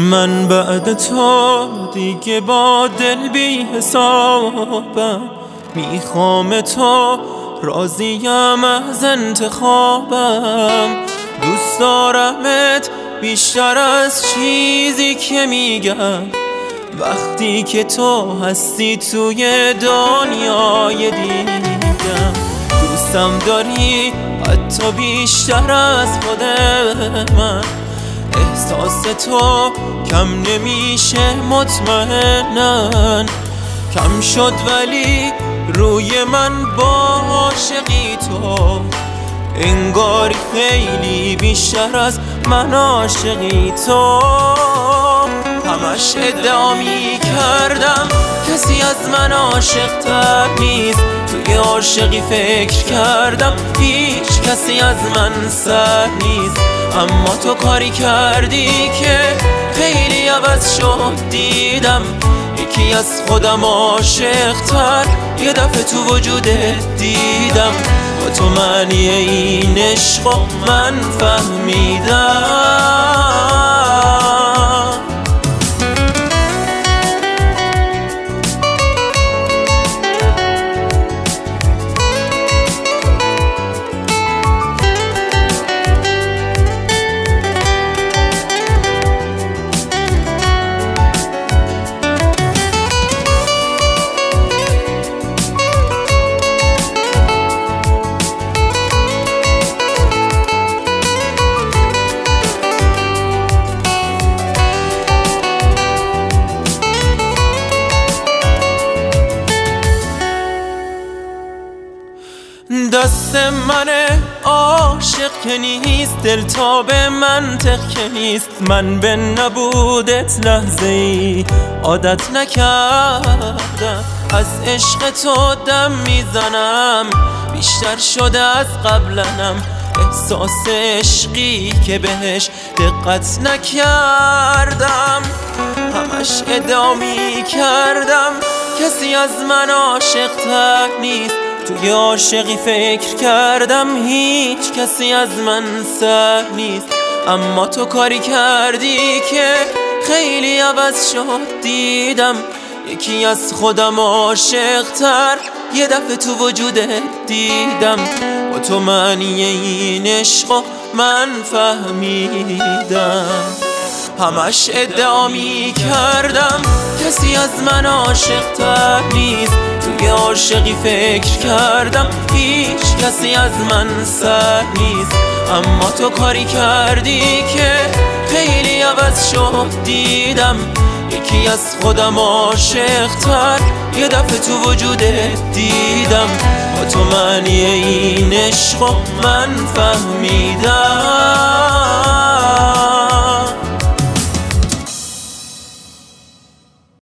من بعد تو دیگه با دل بی حسابم، میخوام تو، راضیم از انتخابم. دوست دارمت بیشتر از چیزی که میگم، وقتی که تو هستی توی دنیای دیگم. دوستم داری حتی بیشتر از خود من، احساس تو کم نمیشه مطمئنن. کم شد ولی روی من با عاشقی تو، انگاری خیلی بیشتر از من عاشقی تو. همش ادعا می کردم کسی از من عاشق تر نیست، توی عاشقی فکر کردم هیچ کسی از من سر نیست. اما تو کاری کردی که خیلی عوض شد دیدم، یکی از خودم عاشق تر یه دفعه تو وجودت دیدم. با تو معنی این عشق من فهمیدم. دست من عاشق که نیست، دل تا به منطق که نیست. من به نبودت لحظه ای عادت نکردم، از عشق تو دم میزنم بیشتر شده از قبلنم. احساس عشقی که بهش دقت نکردم، همش ادعا میکردم کسی از من عاشق تر نیست. توی عاشقی فکر کردم هیچ کسی از من سر نیست. اما تو کاری کردی که خیلی عوض شد دیدم، یکی از خودم عاشق تر یه دفعه تو وجودت دیدم. با تو معنی این عشق من فهمیدم. همش ادعا می کردم کسی از من عاشق تر نیست، توی عاشقی فکر کردم هیچ کسی از من سر نیست. اما تو کاری کردی که خیلی عوض شد دیدم، یکی از خودم عاشق تر یه دفعه تو وجودت دیدم. با تو معنی این عشق من فهمیدم.